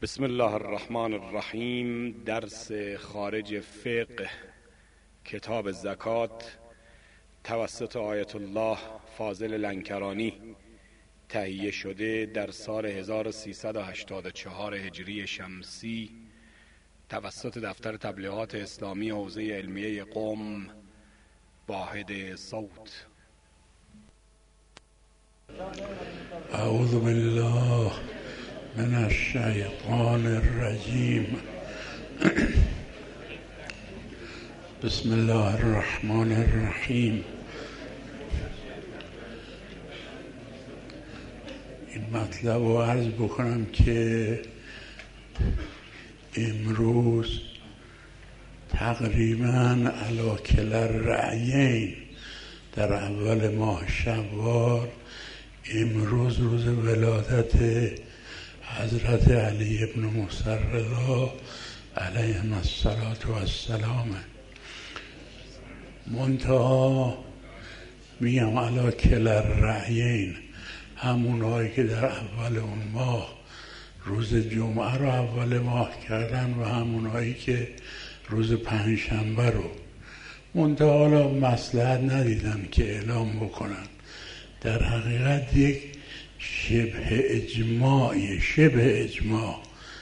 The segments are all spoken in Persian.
بسم الله الرحمن الرحیم. درس خارج فقه کتاب زکات توسط آیت الله فاضل لنکرانی تهیه شده در سال 1384 هجری شمسی توسط دفتر تبلیغات اسلامی حوزه علمیه قم واحد صوت. اعوذ بالله من الشیطان الرجیم. بسم الله الرحمن الرحیم. این مطلب رو عرض بکنم که امروز تقریبا علی کلا الرأیین در اول ماه شوال، امروز روز ولادت حضرت علی ابن موسی رضا علیهم السلام. منتها میگم علی کلا الرأیین، همونهایی که در اول اون ماه روز جمعه رو اول ماه کردن و همونهایی که روز پنجشنبه رو، منتها حالا مصلحت ندیدن که اعلام بکنن. در حقیقت یک شبه اجماع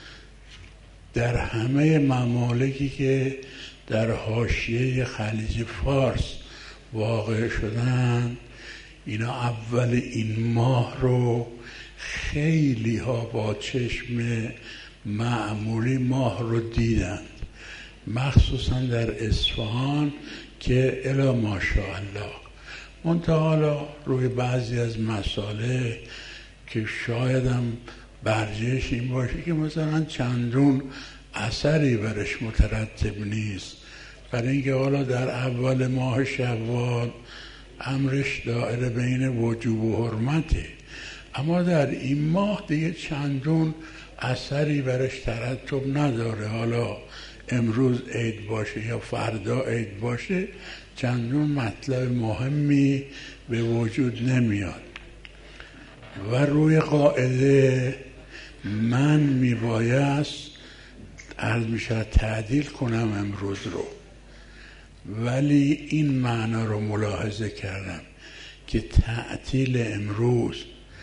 در همه ممالکی که در حاشیه خلیج فارس واقع شدن، اینا اول این ماه رو خیلی ها با چشم معمولی ماه رو دیدند، مخصوصا در اصفهان که الا ماشاءالله. منتها حالا روی بعضی از مسائل که شاید هم برجش این باشه که مثلا چندون اثری برش مترتب نیست، برای اینکه حالا در اول ماه شوال امرش دائره بین وجوب و حرمته، اما در این ماه دیگه چندون اثری برش ترتب نداره. حالا امروز عید باشه یا فردا عید باشه، چندون مطلب مهمی به وجود نمیاد. و روی قاعده من میبایست عرض میشه تعدیل کنم امروز رو، ولی این معنا رو ملاحظه کردم که تعطیل امروز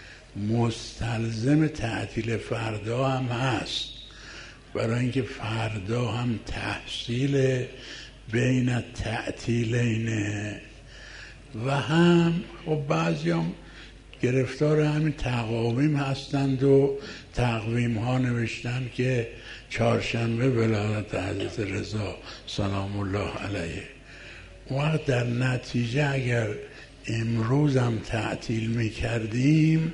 مستلزم تعطیل فردا هم هست، برای اینکه فردا هم تحصیل بین تعطیلینه و هم خب بعضی هم گرفتار همین تقاویم هستند و تقویم ها نوشتن که چهارشنبه ولادت حضرت رضا سلام الله علیه. وقت در نتیجه اگر امروز هم تعطیل می کردیم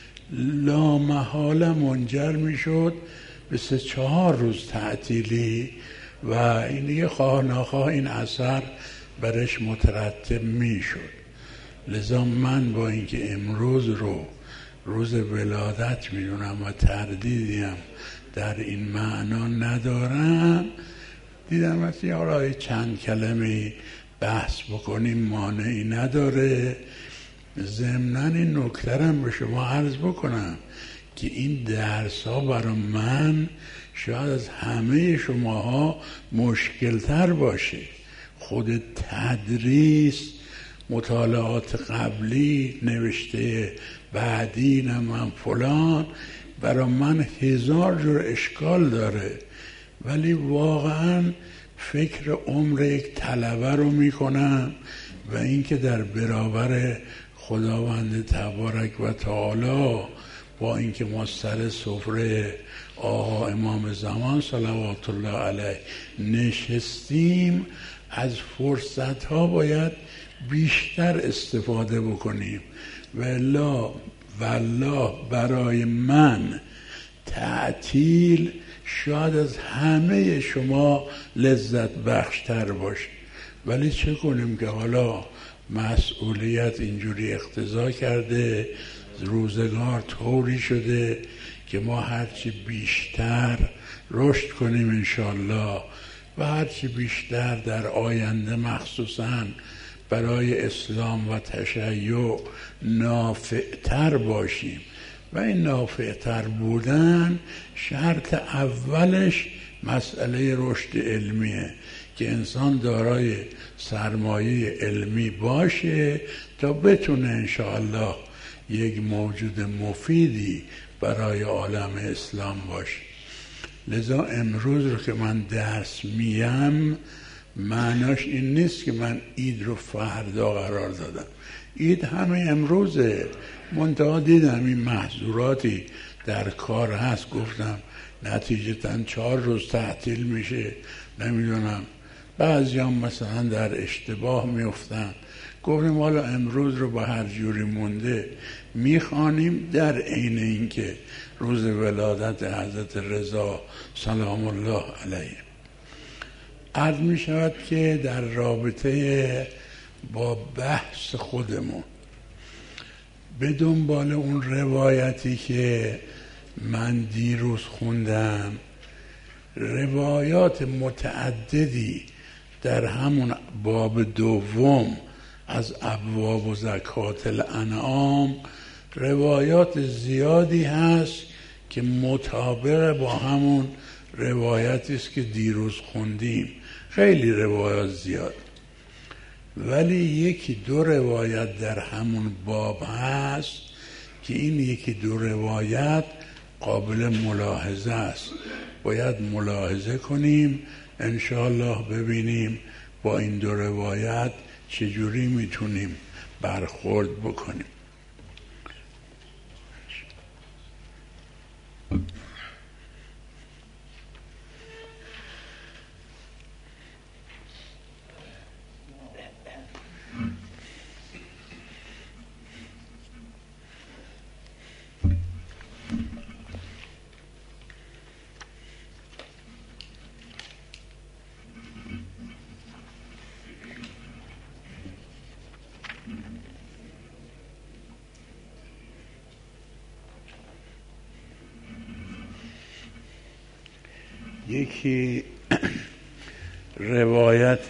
لا محاله منجر می شد به 3-4 روز تعطیلی و این دیگه خواه ناخواه این اثر برش مترتب می شد. لذا من با اینکه امروز رو روز ولادت میدونم و تردیدیم در این معنا ندارم، دیدم مثلا حالا چند کلمه بحث بکنیم مانعی نداره. ضمناً این نکترم به شما عرض بکنم که این درس ها برای من شاید از همه شماها مشکل تر باشه. خود تدریس، مطالعات قبلی، نوشته بعدی، من فلان، برای من 1000 جور اشکال داره، ولی واقعا فکر عمر یک طلبه رو میکنم و اینکه در برابر خداوند تبارک و تعالی با اینکه ما سر سفره آقا امام زمان صلوات الله علیه نشستیم، از فرصت ها باید بیشتر استفاده بکنیم. والله برای من تعطیل شاید از همه شما لذت بخشتر باشه، ولی چه کنیم که حالا مسئولیت اینجوری اقتضا کرده، روزگار طوری شده که ما هرچی بیشتر رشد کنیم انشالله و هرچی بیشتر در آینده مخصوصاً برای اسلام و تشیع نافعتر باشیم و این نافعتر بودن شرط اولش مسئله رشد علمیه که انسان دارای سرمایه علمی باشه تا بتونه انشاءالله یک موجود مفیدی برای عالم اسلام باشه. لذا امروز رو که من درس میم معناش این نیست که من عید رو فردا قرار دادم. عید همه امروزه، منتها دیدم این محظوراتی در کار هست، گفتم نتیجتاً 4 روز تعطیل میشه، نمیدونم بعضی هم مثلا در اشتباه میفتن، گفتیم حالا امروز رو با هر جوری مونده میخوانیم در عین اینکه روز ولادت حضرت رضا سلام الله علیه. عرض می شود که در رابطه با بحث خودمون به دنبال اون روایتی که من دیروز خوندم، روایات متعددی در همون باب دوم از ابواب و زکات الانعام روایات زیادی هست که مطابق با همون روایتی است که دیروز خوندیم. خیلی روایات زیاد، ولی یکی دو روایت در همون باب هست که این یکی دو روایت قابل ملاحظه است، باید ملاحظه کنیم انشاءالله، ببینیم با این دو روایت چجوری میتونیم برخورد بکنیم. یکی روایت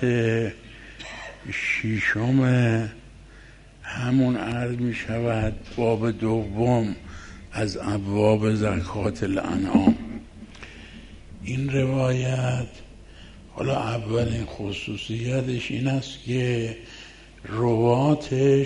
ششم همون عرض می شود باب دوم از ابواب زکات الانعام. این روایت حالا اولین خصوصیتش این است که رواتش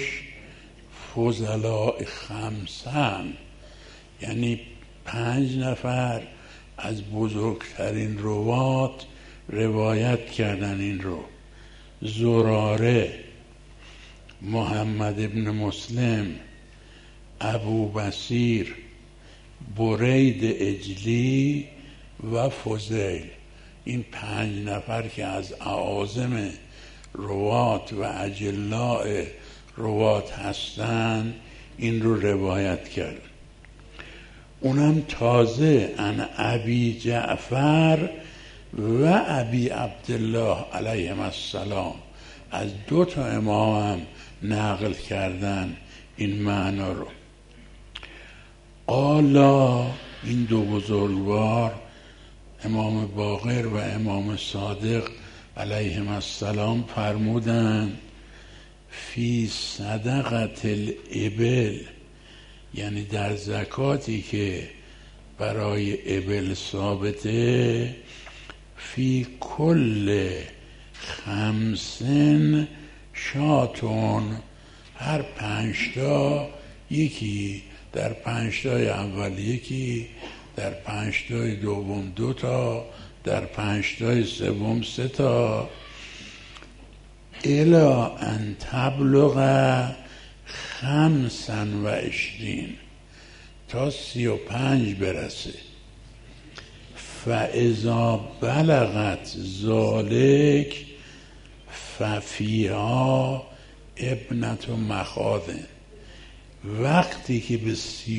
فضلاء خمسن، یعنی 5 نفر از بزرگترین روات روایت کردن این رو: زراره، محمد ابن مسلم، ابو بصیر، برید اجلی و فضیل. این 5 نفر که از اعاظم روات و اجلاء روات هستند این رو روایت کردن. اونم تازه عن ابی جعفر و ابی عبدالله علیهم السلام، از 2 تا امام هم نقل کردن این معنا رو. قالا، این 2 بزرگوار امام باقر و امام صادق علیهم السلام فرمودند فی صدقت الابل، یعنی در زکاتی که برای ابل ثابته، فی کل 5 شاتون، هر 5 تا یکی، در 5 تای اول یکی، در 5 تای دوم 2 تا، در 5 تای سوم 3 تا، الی ان تبلغ 25 تا 35 برسه. فاذا بلغت ذالک ففیها ابنت مخاضن، وقتی که به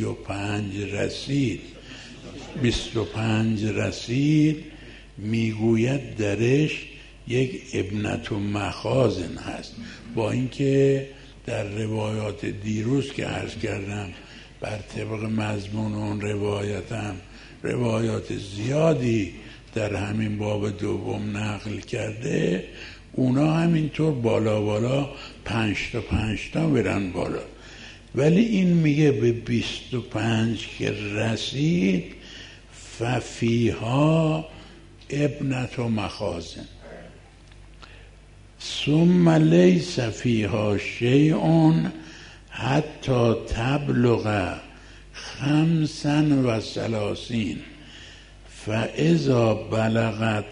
25 رسید میگوید درش یک ابنت مخازن هست. با اینکه در روایات دیروز که عرض کردم بر طبق مضمون اون روایتم روایات زیادی در همین باب دوم نقل کرده، اونا همینطور بالا 5 تا برن بالا. ولی این میگه به 25 که رسید ففیها ابنت و مخازن ثم لیس فیها شیء حتی تبلغ 35 فاذا بلغت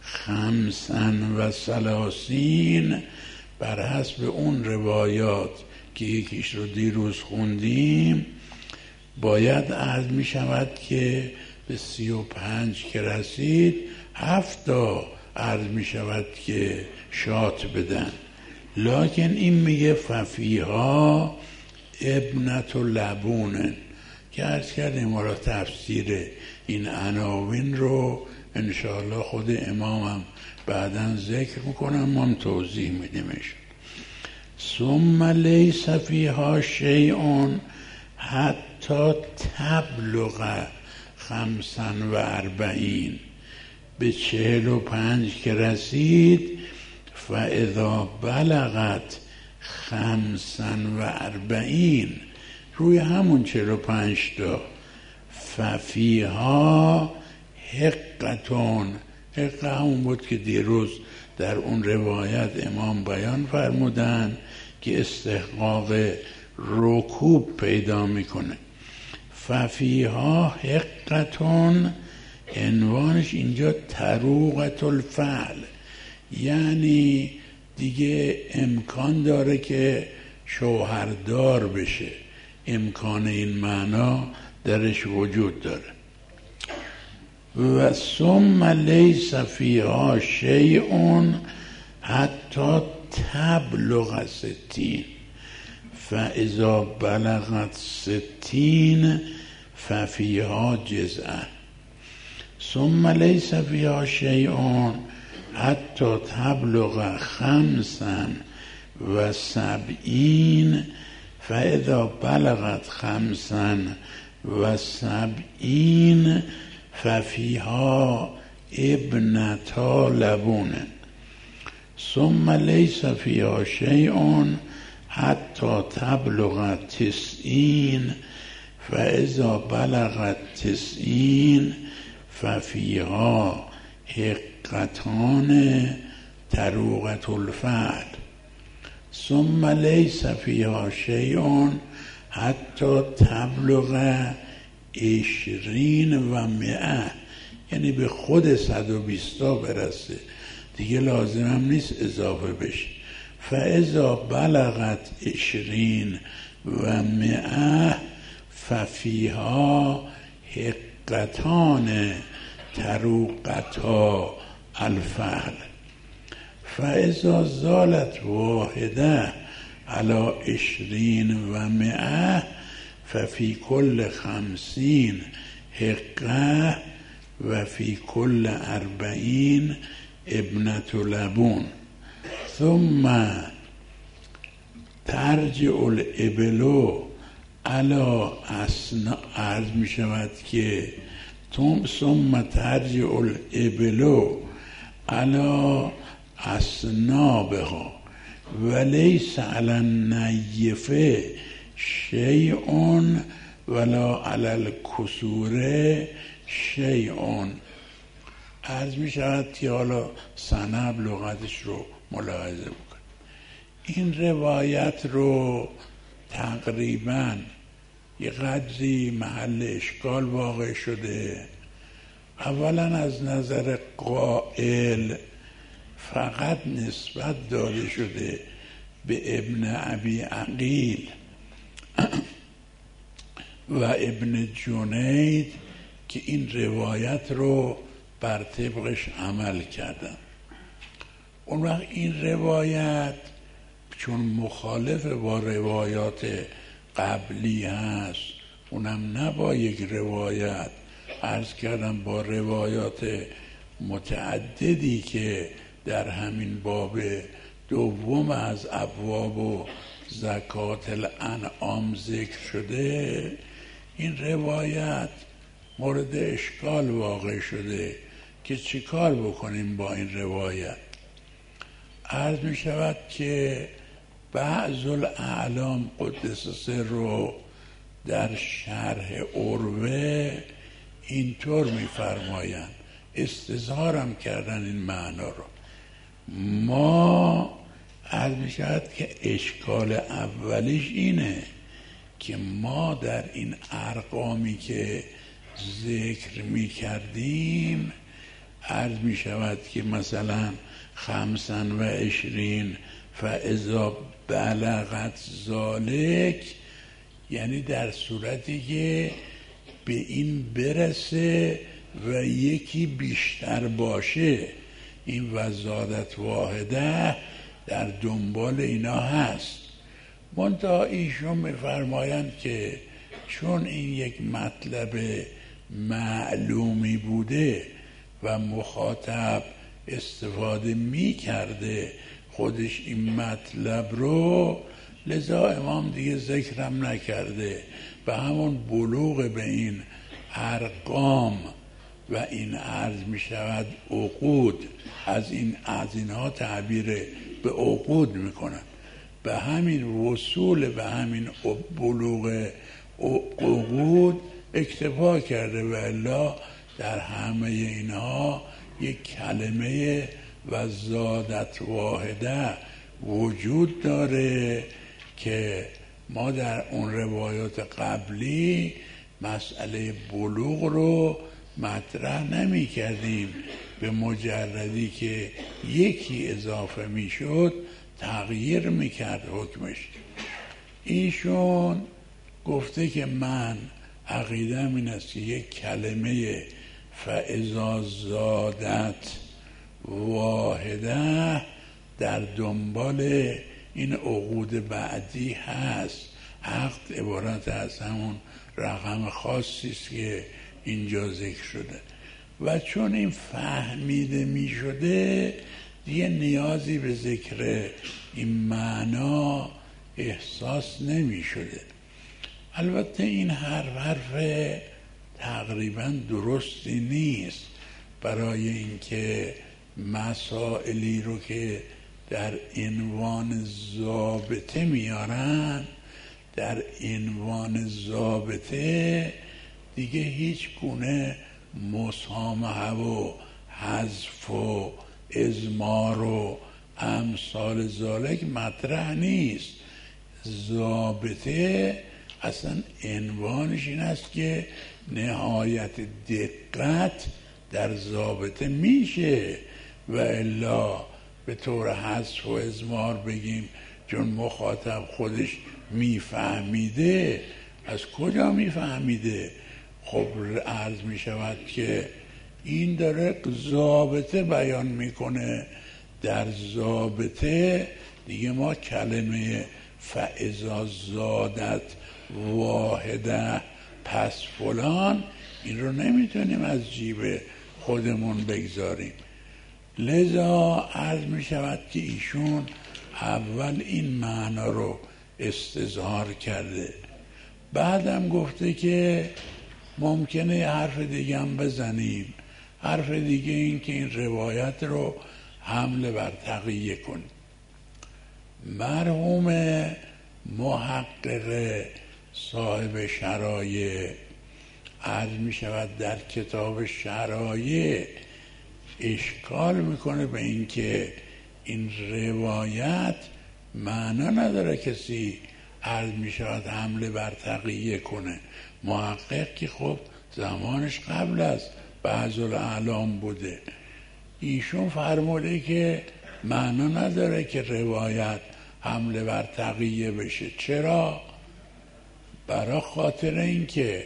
35 بر حسب اون روایات که یکیش رو دیروز خوندیم باید عرض می شود که به 35 که رسید 7 عرض می شود که شات بدن. لکن این میگه ففیها ابنت لبون که عرض کردیم ما تفسیر این عناوین رو انشاءالله خود امامم بعداً ذکر میکنم ما هم توضیح میدیمش. ثم لیس فیها شیء حتی تبلغ 45 به 45 که رسید فاذا بلغت 45 روی همون 45 ففیها حقتون، حقه همون بود که دیروز در اون روایت امام بیان فرمودن که استحقاق رکوب پیدا میکنه. ففیها حقتون عنوانش اینجا تروقت الفعل، یعنی دیگه امکان داره که شوهردار بشه، امکان این معنا درش وجود داره. و ثم لیس فیها شیء حتی تبلغ 60 فاذا بلغت 60 ففیها جزء. ثم لیس فیها شیء حتی تبلغ 75 فاذا بلغت 75 ففیها ابنتا لبون. ثم لیس فیها شیء حتی تبلغ 90 فاذا بلغت 90 ففیها حقتان تروقت الفعل. ثم لیس فیها شیء حتی تبلغ 20 و 100 یعنی به خود 120 برسه دیگه لازم هم نیست اضافه بشه. فاذا بلغت 20 و 100 ففیها حقتان تروقتا الفعل. فاذا زالت واحده علی 20 و 100 ففی کل 50 حقه و فی کل 40 ابنت لبون. ثم ترجع الابل علی عرض می شود که ثم ترجع الابل علی اصنابها و لیس علی النیفه شیء ولا علی الکسوره شیء. عرض می شود که حالا سنب لغتش رو ملاحظه بکن. این روایت رو تقریبا یه قدری محل اشکال واقع شده. اولا از نظر قائل فقط نسبت داده شده به ابن ابی عقیل و ابن جنید که این روایت رو بر طبقش عمل کردن. اون وقت این روایت چون مخالف با روایات قبلی هست، اونم نه با یک روایت، عرض کردم با روایات متعددی که در همین باب دوم از ابواب و زکات الانعام ذکر شده، این روایت مورد اشکال واقع شده که چیکار بکنیم با این روایت. عرض می شود که بعض الاعلام قدس سره در شرح عروه اینطور میفرمایند، استظهارم کردن این معنا رو. ما عرض میشود که اشکال اولیش اینه که ما در این ارقامی که ذکر میکردیم عرض میشود که مثلا 25 فاذا بلغت ذالک، یعنی در صورتی که به این برسه و یکی بیشتر باشه، این وزادت واحده در دنبال اینا هست. منتها ایشون میفرمایند که چون این یک مطلب معلومی بوده و مخاطب استفاده میکرده خودش این مطلب رو، لذا امام دیگه ذکرم نکرده و همون بلوغ به این ارقام و این عرض می شود عقود، از اینها تعبیر به عقود می کنن، به همین وصول به همین بلوغ عقود اکتفا کرده و الا در همه اینها یک کلمه و زادت واحده وجود داره که ما در اون روایات قبلی مسئله بلوغ رو مطرح نمی کردیم، به مجردی که یکی اضافه می شد تغییر می کرد حکمش. ایشون گفته که من عقیدم این است که یک کلمه فاذا زادت واحده در دنبال این عقود بعدی هست. عقد عبارت از همون رقم خاصی است که اینجا ذکر شده و چون این فهمیده می شده دیگه نیازی به ذکر این معنا احساس نمی شده. البته این حرف تقریبا درستی نیست، برای اینکه مسائلی رو که در عنوان ضابطه میارن، در عنوان ضابطه دیگه هیچ گونه مسامحه و حذف و اضمار و امثال ذالک مطرح نیست. ضابطه اصلا عنوانش این است که نهایت دقت در ضابطه میشه و الا به طور حذف و اضمار بگیم چون مخاطب خودش میفهمیده. از کجا میفهمیده؟ خب عرض میشود که این داره ضابطه بیان میکنه، در ضابطه دیگه ما کلمه فاذا زادت واحده پس فلان این رو نمیتونیم از جیب خودمون بگذاریم. لذا عرض می شود که ایشون اول این معنا رو استظهار کرده، بعدم گفته که ممکنه یه حرف دیگه هم بزنیم. حرف دیگه این که این روایت رو حمله بر تقیه کنیم. مرحوم محقق صاحب شرایع عرض می شود در کتاب شرایع اشکال میکنه به این که این روایت معنا نداره کسی عرض می شود حمله بر تقیه کنه. محقق که خب زمانش قبل از بعض الاعلام بوده، ایشون فرموده که معنا نداره که روایت حمله بر تقیه بشه. چرا؟ برای خاطر اینکه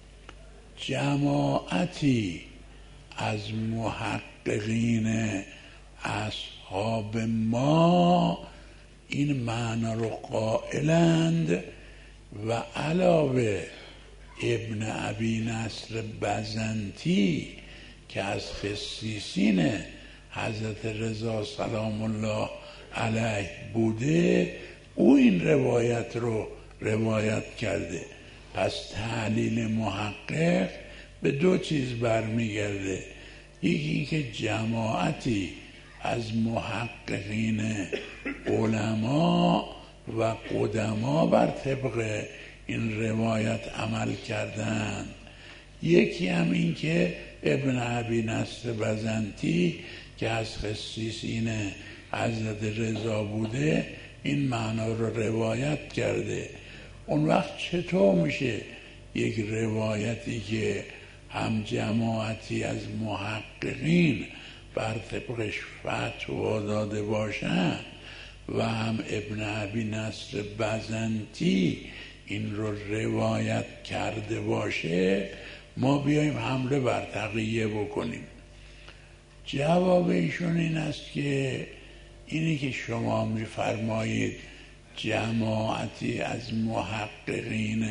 جماعتی از محققین اصحاب ما این معنا رو قائلند و علاوه ابن ابی نصر بزنتی که از خصیصین حضرت رضا سلام الله علیه بوده، او این روایت رو روایت کرده. پس تعلیل محقق به دو چیز برمیگرده، یکی که جماعتی از محققین علما و قدما بر طبق این روایت عمل کردند. یکی هم این که ابن ابی نصر بزنطی که از خصیصین حضرت رضا بوده این معنا رو روایت کرده. اون وقت چطور میشه یک روایتی که هم جماعتی از محققین بر طبقش فتوا داده باشن و هم ابن ابی نصر بزنطی این رو روایت کرده باشه ما بیایم حمله بر تقیه بکنیم؟ جواب ایشون این است که اینی که شما میفرمایید جماعتی از محققین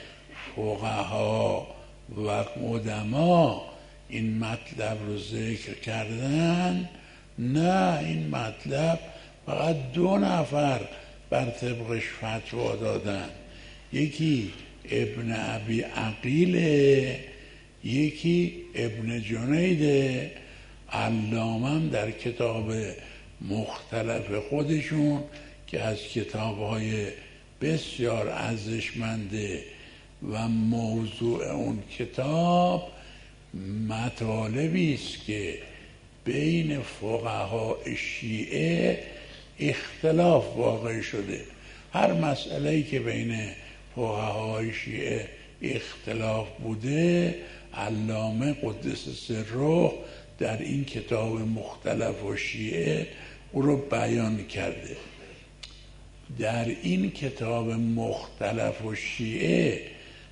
فقها و قدما این مطلب رو ذکر کردن، نه، این مطلب فقط 2 نفر بر طبقش فتوا دادن، یکی ابن ابی عقیله، یکی ابن جنیده. علامم در کتاب مختلف خودشون که از کتاب‌های بسیار ارزشمنده و موضوع اون کتاب مطالبی است که بین فقهای شیعه اختلاف واقع شده. هر مسئله‌ای که بین فقهای شیعه اختلاف بوده علامه قدس سره در این کتاب مختلف و شیعه او رو بیان کرده. در این کتاب مختلف و شیعه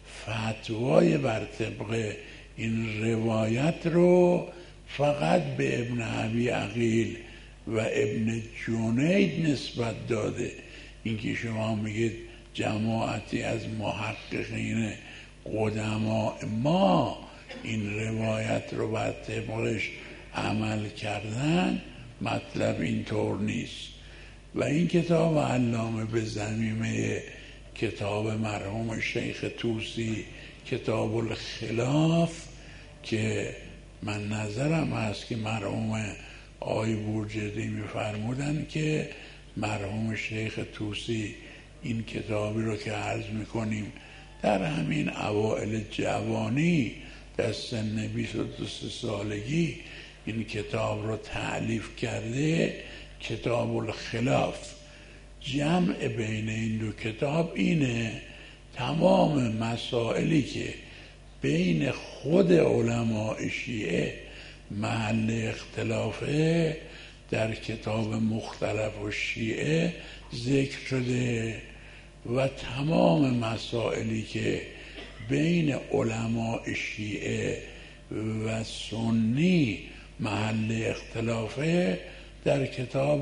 فتوای بر طبق این روایت رو فقط به ابن ابی عقیل و ابن جنید نسبت داده. اینکه شما میگید جماعتی از محققین قدما ما این روایت رو بر طبقش عمل کردن، مطلب اینطور نیست. و این کتاب علامه به ضمیمه کتاب مرحوم شیخ طوسی کتاب الخلاف که من نظرم هست که مرحوم آقای بورجردی میفرمودن که مرحوم شیخ طوسی این کتابی رو که عرض میکنیم در همین اوائل جوانی در سن 22 سالگی این کتاب رو تألیف کرده، کتاب الخلاف. جمع بین این 2 کتاب اینه تمام مسائلی که بین خود علماء شیعه محل اختلافه در کتاب مختلف و شیعه ذکر شده و تمام مسائلی که بین علماء شیعه و سنی محل اختلافه در کتاب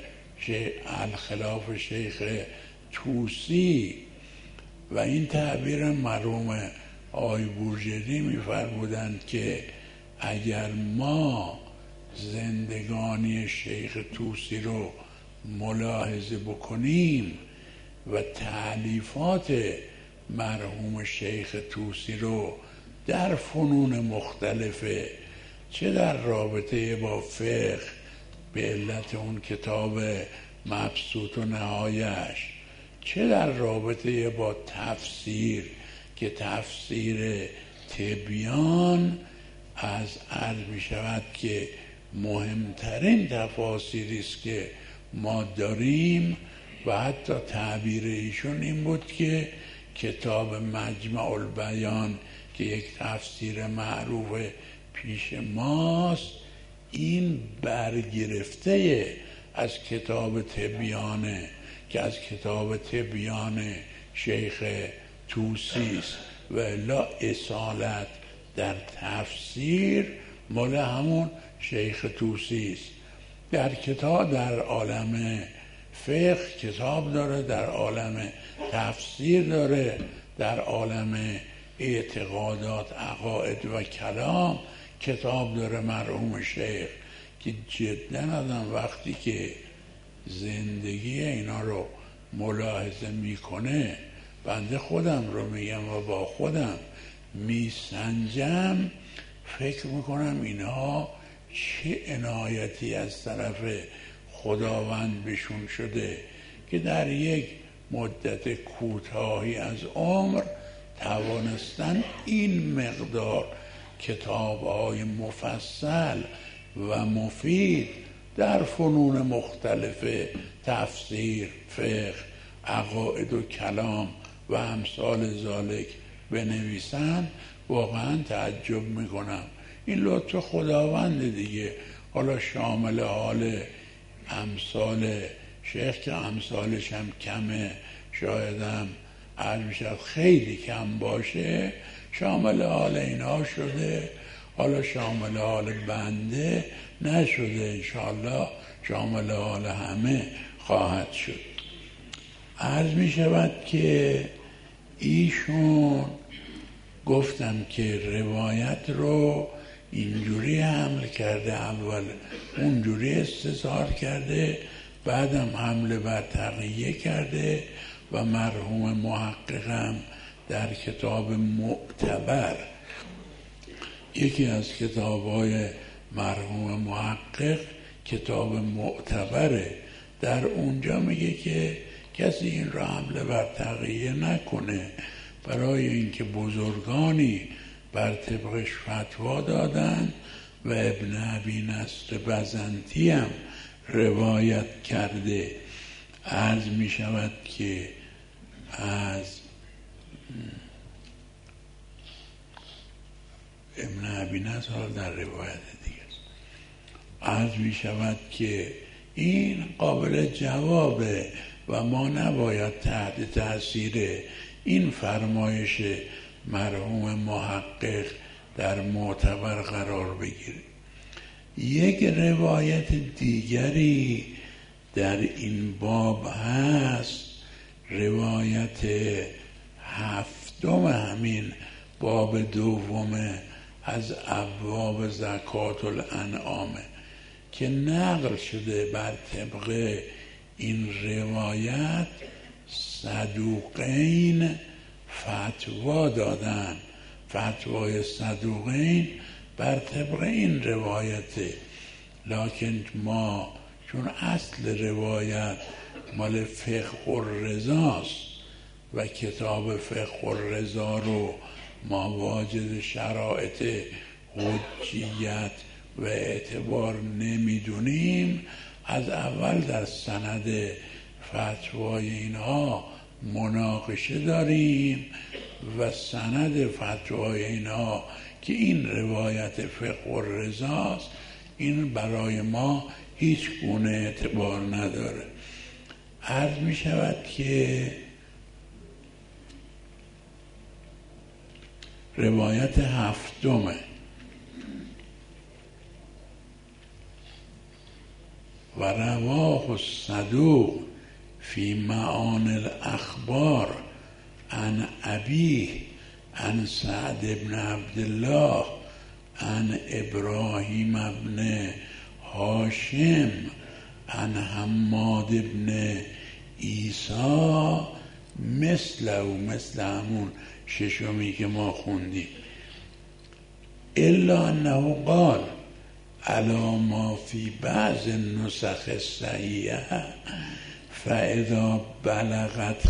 الخلاف شیخ طوسی. و این تعبیر مرحوم آقای بورجردی می‌فرمودند که اگر ما زندگانی شیخ طوسی رو ملاحظه بکنیم و تألیفات مرحوم شیخ طوسی رو در فنون مختلفه، چه در رابطه با فقه به علت اون کتاب مبسوط و نهایش، چه در رابطه با تفسیر که تفسیر تبیان از عرض می شود که مهمترین تفاسیری است که ما داریم و حتی تعبیر ایشون این بود که کتاب مجمع البیان که یک تفسیر معروف پیش ماست این برگرفته از کتاب تبیانه که از کتاب تبیان شیخ طوسی است و الا اصالت در تفسیر مال همون شیخ طوسی است. در کتاب در عالم فقه کتاب داره، در عالم تفسیر داره، در عالم اعتقادات عقاید و کلام کتاب داره مرحوم شیخ که جدا آدم وقتی که زندگی اینا رو ملاحظه میکنه، بنده خودم رو میگم و با خودم میسنجم، فکر میکنم اینها چه عنایتی از طرف خداوند بهشون شده که در یک مدت کوتاهی از عمر توانستن این مقدار کتاب‌های مفصل و مفید در فنون مختلف تفسیر، فقه، عقاید و کلام و امثال ذالک بنویسند، واقعا تعجب میکنم. این لطف خداوند دیگه. حالا شامل حال امثال شیخ که امثالش هم کمه، شایدم عرض میشد خیلی کم باشه، شامل حال اینها شده. حالا شامل حال بنده نشده، انشاءالله شامل حال همه خواهد شد. عرض می شود که ایشون گفتم که روایت رو اینجوری حمل کرده، اول اونجوری استظهار کرده، بعدم حمله بر تقیه کرده و مرحوم محققم در کتاب معتبر، یکی از کتاب‌های مرحوم محقق کتاب معتبره، در اونجا میگه که کسی این را حمله بر تقیه نکنه، برای اینکه بزرگانی بر طبقش فتوا دادن و ابن ابی نصر بزنطی هم روایت کرده. عرض می شود که از ابن ابی نصر در روایت دیگه است. عرض می شود که این قابل جوابه و ما نباید تحت تأثیر این فرمایش مرحوم محقق در معتبر قرار بگیریم. یک روایت دیگری در این باب هست، روایت هفتم همین باب دوم از ابواب زکات الانعام که نقل شده بر طبق این روایت صدوقین فتوا دادن. فتوای صدوقین بر طبق این روایته، لکن ما چون اصل روایت مال فقه الرضاست و کتاب فقه الرضا رو ما واجد شرایط حجیت و اعتبار نمیدونیم، از اول در سند فتوای اینها مناقشه داریم و سند فتوای اینها که این روایت فقه الرضاست، این برای ما هیچ گونه اعتبار نداره. عرض می شود که روایت هفتمه و رواه الصدوق فی معانی الاخبار عن ابیه عن سعد بن عبدالله عن ابراهیم ابن هاشم عن حماد بن عیسی مثل همون ششمی که ما خوندیم، الا انه قال علی ما فی بعض النسخ الصحیحه فاذا بلغت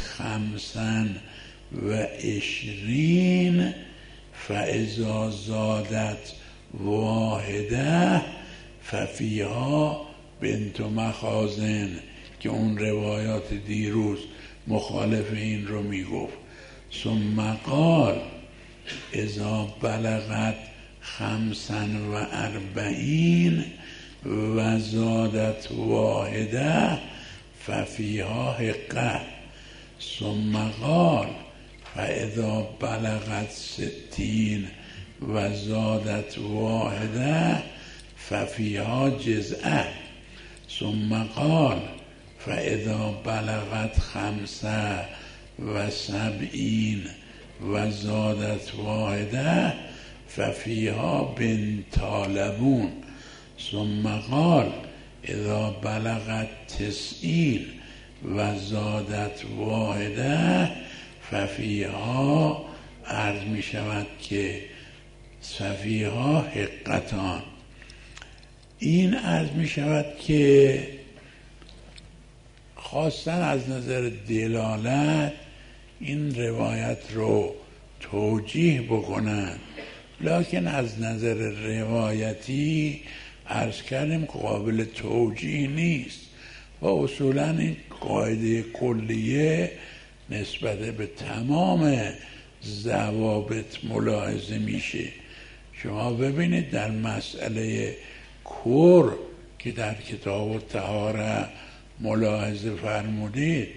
25 فاذا زادت واحده ففیها بنت مخازن، که اون روایات دیروز مخالف این رو میگفت. ثم قال اذا بلغت 45 و زادت واحده ففیها حقه. ثم قال فاذا بلغت 60 و زادت واحده ففیها جزءه. ثم قال فاذا بلغت 75 و زادت واحده ففیها بنت لبون. ثم قال اذا بلغت 90 و زادت واحده ففیها، عرض می شود که ففیها حقتان. این عرض می شود که خواستن از نظر دلالت این روایت رو توجیه بکنن، لکن از نظر روایتی عرض کردیم قابل توجیه نیست و اصولا این قاعده کلیه نسبت به تمام ضوابط ملاحظه میشه. شما ببینید در مسئله کور که در کتاب الطهاره ملاحظه فرمودید،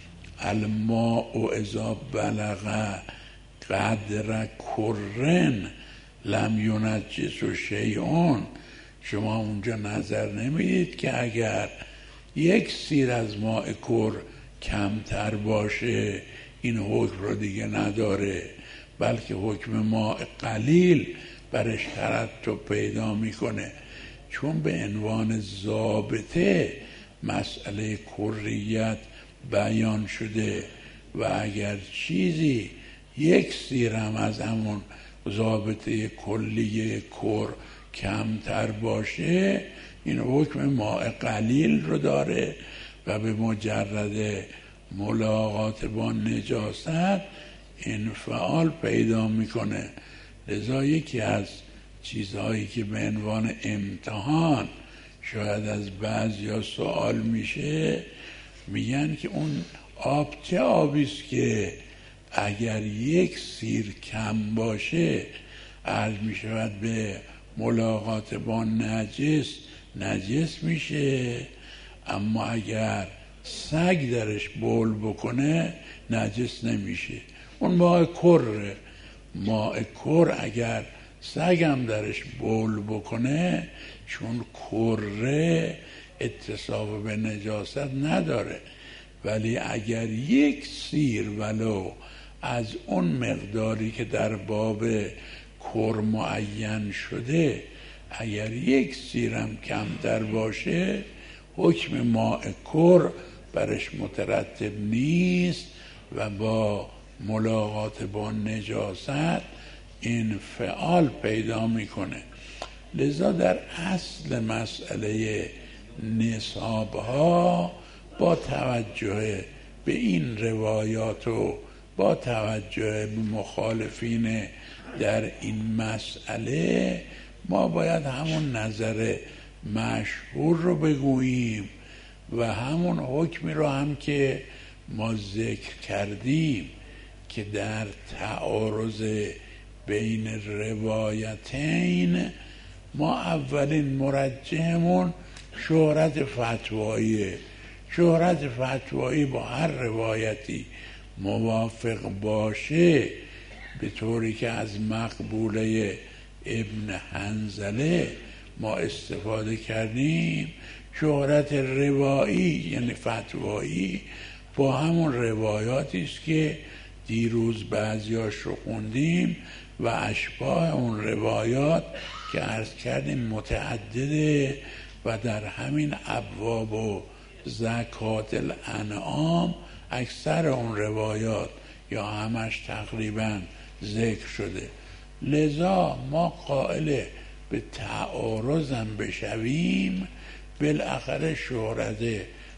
الماء اذا بلغ قدر کرن لم ینجس شیء. شما اونجا نظر نمیدید که اگر یک سیر از ماء کر کمتر باشه این حکم رو دیگه نداره، بلکه حکم ماء قلیل برش ترتب پیدا میکنه، چون به عنوان ضابطه مسئله کریت بیان شده و اگر چیزی یک سیرم از همون ضابطه کلیه کر کمتر باشه این حکم ماء قلیل رو داره و به مجرد ملاقات با نجاست انفعال پیدا میکنه. لذا یکی از چیزهایی که به عنوان امتحان شاید از بعضیا سوال میشه، میگن که اون آب چه آبیست که اگر یک سیر کم باشه عرض میشود به ملاقات با نجس میشه، اما اگر سگ درش بول بکنه نجس نمیشه. اون ماء کره، ماء کر اگر سگم درش بول بکنه چون کره اتصاف به نجاست نداره، ولی اگر یک سیر ولو از اون مقداری که در باب کر معین شده اگر یک سیرم کمتر باشه حکم ماء کر برش مترتب نیست و با ملاقات با نجاست انفعال پیدا میکنه. لذا در اصل مسئله نصاب ها با توجه به این روایات و با توجه به مخالفین در این مسئله ما باید همون نظر مشهور رو بگوییم و همون حکمی رو هم که ما ذکر کردیم که در تعارض بین روایتین ما اولین مرجحمون شهرت فتواییه. شهرت فتوایی با هر روایتی موافق باشه، به طوری که از مقبوله ابن حنظله ما استفاده کردیم، شهرت روایی یعنی فتوایی با همون روایاتی است که دیروز بعضیاش رو خوندیم و اشباه اون روایات که عرض کردیم متعدده و در همین ابواب و زکات الانعام اکثر اون روایات یا همش تقریبا ذکر شده. لذا ما قائل به تعارضم بشویم، بالاخره شهرت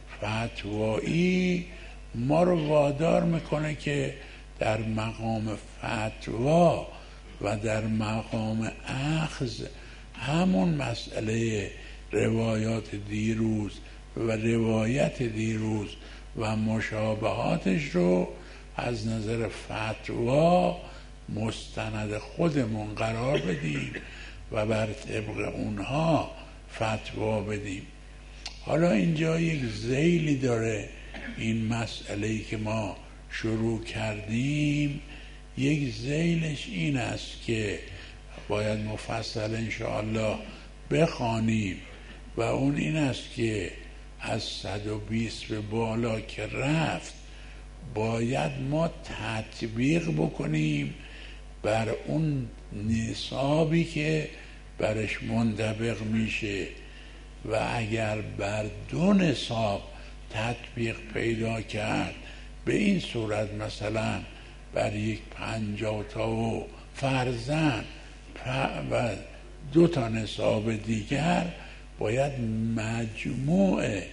فتوایی ما رو وادار میکنه که در مقام فتوا و در مقام اخذ همون مسئله روایات دیروز و روایت دیروز و مشابهاتش رو از نظر فتوا مستند خودمون قرار بدیم و بر طبق اونها فتوا بدیم. حالا اینجا یک ذیلی داره این مسئله‌ای که ما شروع کردیم، یک ذیلش این است که باید مفصل انشاءالله بخوانیم و اون این است که از 120 به بالا که رفت باید ما تطبیق بکنیم بر اون نصابی که برش منطبق میشه و اگر بر 2 نصاب تطبیق پیدا کرد به این صورت مثلا بر یک 50 تا و فرزند و 2 تا نصاب دیگر باید مجموع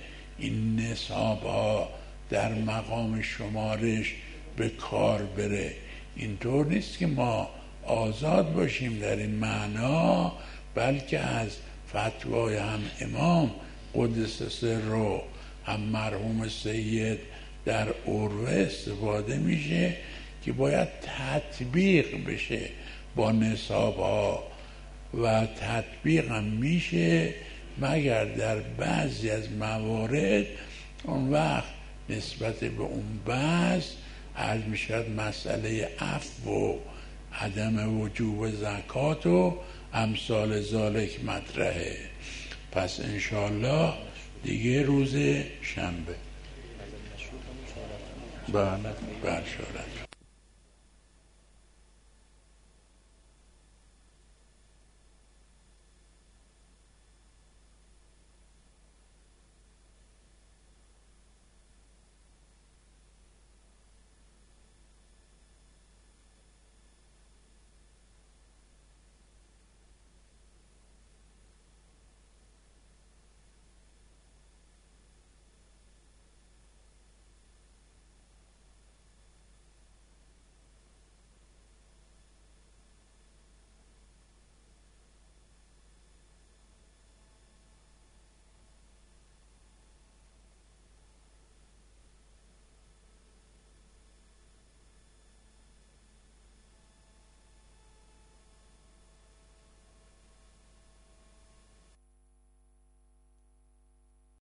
این نصاب ها در مقام شمارش به کار بره. اینطور نیست که ما آزاد باشیم در این معنا، بلکه از فتوای هم امام قدس سره هم مرحوم سید در عروه استفاده میشه که باید تطبیق بشه با نصاب ها و تطبیق هم میشه مگر در بعضی از موارد. اون وقت نسبت به اون بحث عرض میشد مسئله عفو و عدم وجوب زکات و امثال ذالک مطرحه. پس انشالله دیگه روز شنبه بله شورت